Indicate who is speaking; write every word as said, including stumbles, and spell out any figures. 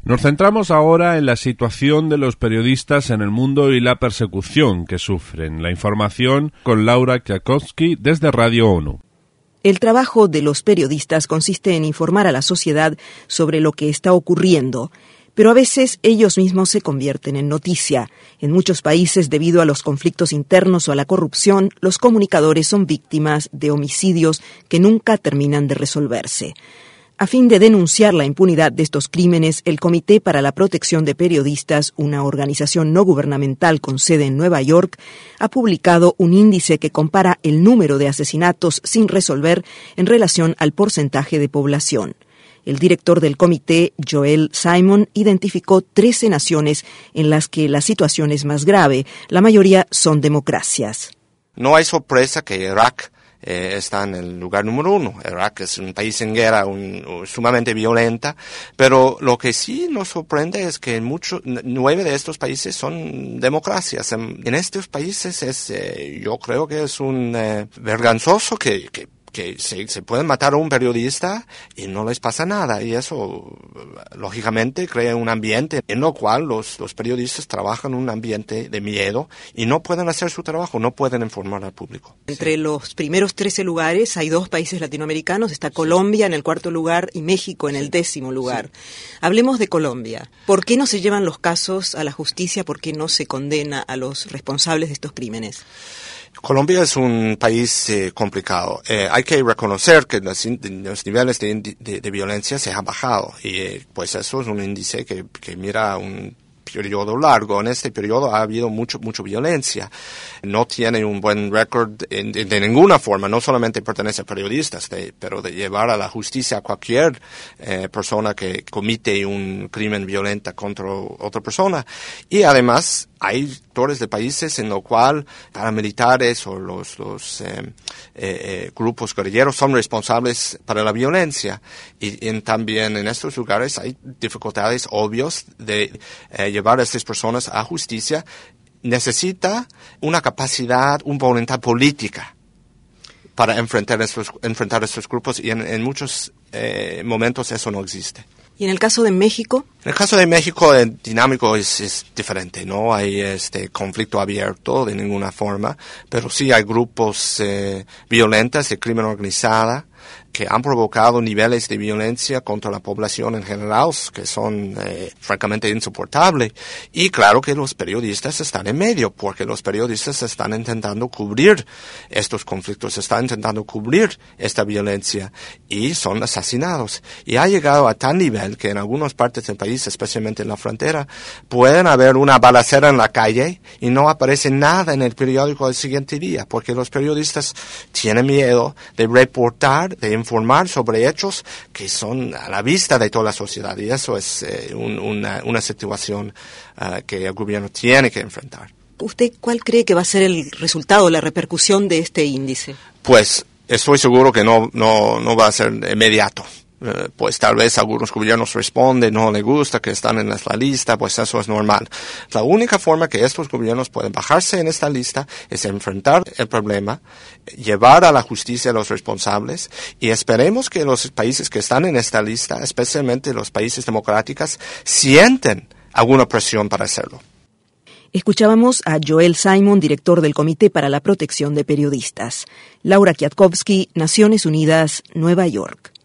Speaker 1: Nos centramos ahora en la situación de los periodistas en el mundo y la persecución que sufren. La información con Laura Kwiatkowski desde Radio ONU.
Speaker 2: El trabajo de los periodistas consiste en informar a la sociedad sobre lo que está ocurriendo, pero a veces ellos mismos se convierten en noticia. En muchos países, debido a los conflictos internos o a la corrupción, los comunicadores son víctimas de homicidios que nunca terminan de resolverse. A fin de denunciar la impunidad de estos crímenes, el Comité para la Protección de Periodistas, una organización no gubernamental con sede en Nueva York, ha publicado un índice que compara el número de asesinatos sin resolver en relación al porcentaje de población. El director del comité, Joel Simon, identificó trece naciones en las que la situación es más grave. La mayoría son democracias.
Speaker 3: No hay sorpresa que Irak Eh, está en el lugar número uno. Irak es un país en guerra un, un, sumamente violenta, pero lo que sí nos sorprende es que muchos, nueve de estos países son democracias. En, en estos países es, eh, yo creo que es un eh, vergonzoso que, que que se, se pueden matar a un periodista y no les pasa nada, y eso lógicamente crea un ambiente en lo cual los, los periodistas trabajan en un ambiente de miedo y no pueden hacer su trabajo, no pueden informar al público.
Speaker 2: Entre sí. Los primeros trece lugares hay dos países latinoamericanos, está Colombia en el cuarto lugar y México en el décimo lugar. Sí. Hablemos de Colombia. ¿Por qué no se llevan los casos a la justicia? ¿Por qué no se condena a los responsables de estos crímenes?
Speaker 3: Colombia es un país eh, complicado. Eh, hay que reconocer que los, los niveles de, de, de violencia se han bajado y eh, pues eso es un índice que, que mira un periodo largo. En este periodo ha habido mucho, mucha violencia. No tiene un buen récord de, de, de ninguna forma. No solamente pertenece a periodistas, de, pero de llevar a la justicia a cualquier eh, persona que comete un crimen violento contra otra persona. Y además hay sectores de países en los cuales paramilitares o los, los eh, eh, eh, grupos guerrilleros son responsables para la violencia. Y, y también en estos lugares hay dificultades obvias de eh, llevar a estas personas a justicia. Necesita una capacidad, una voluntad política para enfrentar estos, enfrentar estos grupos, y en, en muchos eh, momentos eso no existe.
Speaker 2: ¿Y en el caso de México?
Speaker 3: En el caso de México, el dinámico es, es diferente. No hay este conflicto abierto de ninguna forma, pero sí hay grupos eh, violentos de crimen organizada que han provocado niveles de violencia contra la población en general que son eh, francamente insoportables. Y claro que los periodistas están en medio, porque los periodistas están intentando cubrir estos conflictos, están intentando cubrir esta violencia y son asesinados. Y ha llegado a tal nivel que en algunas partes del país, especialmente en la frontera, pueden haber una balacera en la calle y no aparece nada en el periódico del siguiente día, porque los periodistas tienen miedo de reportar, de informar sobre hechos que son a la vista de toda la sociedad, y eso es eh, un, una, una situación uh, que el gobierno tiene que enfrentar.
Speaker 2: ¿Usted cuál cree que va a ser el resultado, la repercusión de este índice?
Speaker 3: Pues estoy seguro que no, no, no va a ser inmediato. Uh, pues tal vez algunos gobiernos responden, no les gusta que están en la lista, pues eso es normal. La única forma que estos gobiernos pueden bajarse en esta lista es enfrentar el problema, llevar a la justicia a los responsables, y esperemos que los países que están en esta lista, especialmente los países democráticos, sienten alguna presión para hacerlo.
Speaker 2: Escuchábamos a Joel Simon, director del Comité para la Protección de Periodistas. Laura Kwiatkowski, Naciones Unidas, Nueva York.